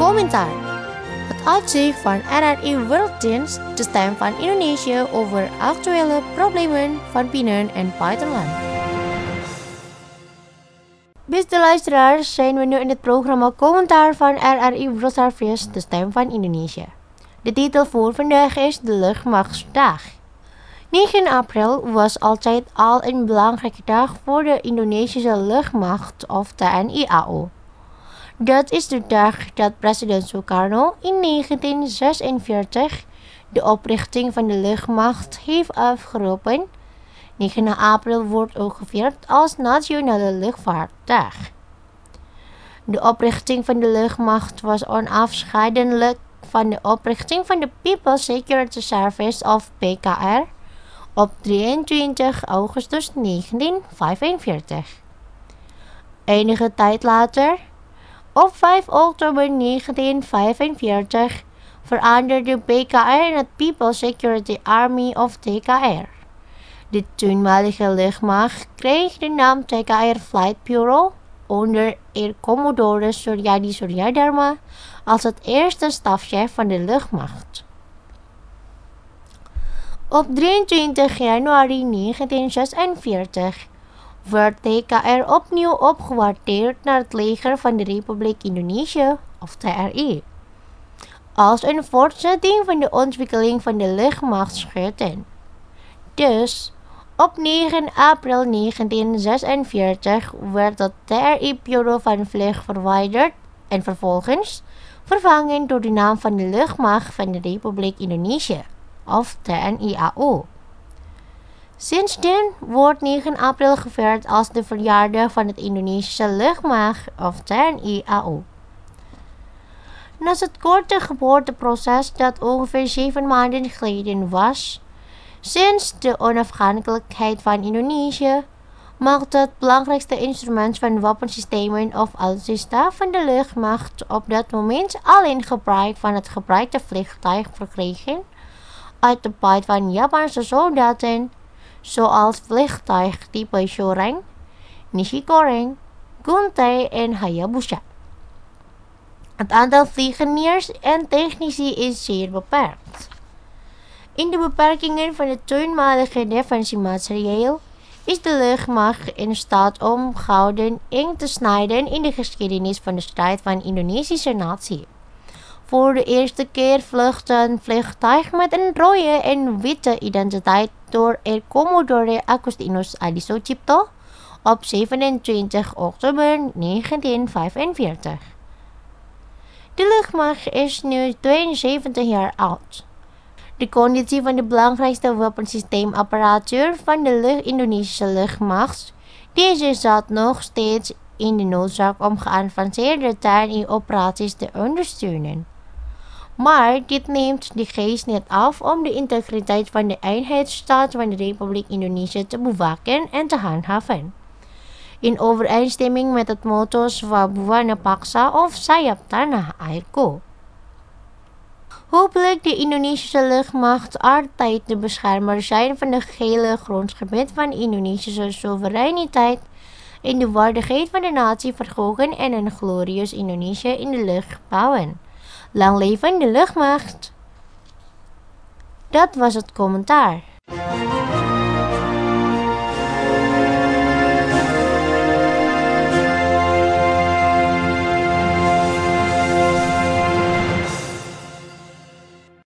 Commentaar. Het uitzicht van RRI Werelddienst, de stem van Indonesië over actuele problemen van binnen- en buitenland. Beste luisteraars, zijn we nu in het programma Commentaar van RRI Wereldservice, de stem van Indonesië. De titel voor vandaag is de Luchtmachtsdag. 9 april was altijd al een belangrijke dag voor de Indonesische luchtmacht of TNI AO. Dat is de dag dat president Sukarno in 1946 de oprichting van de luchtmacht heeft afgeroepen. 9 april wordt ook gevierd als Nationale Luchtvaartdag. De oprichting van de luchtmacht was onafscheidelijk van de oprichting van de People's Security Service of PKR op 23 augustus 1945. Enige tijd later, op 5 oktober 1945, veranderde PKR in het People's Security Army of TKR. De toenmalige luchtmacht kreeg de naam TKR Flight Bureau onder Air Commodore Suryadi Suryadharma als het eerste stafchef van de luchtmacht. Op 23 januari 1946 werd TKR opnieuw opgewaardeerd naar het leger van de Republiek Indonesië, of TRI, als een voortzetting van de ontwikkeling van de luchtmachtsscheuten. Dus, op 9 april 1946 werd het TRI-bureau van vlucht verwijderd en vervolgens vervangen door de naam van de luchtmacht van de Republiek Indonesië, of TNI AO. Sindsdien wordt 9 april gevierd als de verjaardag van het Indonesische luchtmacht, of TNI AO. Naast het korte geboorteproces dat ongeveer 7 maanden geleden was, sinds de onafhankelijkheid van Indonesië, maakt het belangrijkste instrument van wapensystemen of alutsista van de luchtmacht op dat moment alleen gebruik van het gebruikte vliegtuig verkregen uit de buit van Japanse soldaten, zoals vliegtuigtype Shoreng, Nishikori, Guntei en Hayabusa. Het aantal vliegeniers en technici is zeer beperkt. In de beperkingen van het toenmalige defensiematerieel is de luchtmacht in staat om gouden inkt te snijden in de geschiedenis van de strijd van de Indonesische natie. Voor de eerste keer vluchtte een vliegtuig met een rode en witte identiteit door Air Commodore Agustinus Adi Sucipto op 27 oktober 1945. De luchtmacht is nu 72 jaar oud. De conditie van de belangrijkste wapensysteemapparatuur van de Indonesische luchtmacht, deze zat nog steeds in de noodzaak om geavanceerde TNI-operaties te ondersteunen. Maar dit neemt de geest niet af om de integriteit van de eenheidsstaat van de Republiek Indonesië te bewaken en te handhaven. In overeenstemming met het motto Swabuana Paksa of Sayap Tanah Airku. Hopelijk de Indonesische luchtmacht altijd de beschermer zijn van het gehele grondgebied van Indonesische soevereiniteit en de waardigheid van de natie verhogen en een glorieus Indonesië in de lucht bouwen. Lang leven de luchtmacht! Dat was het commentaar.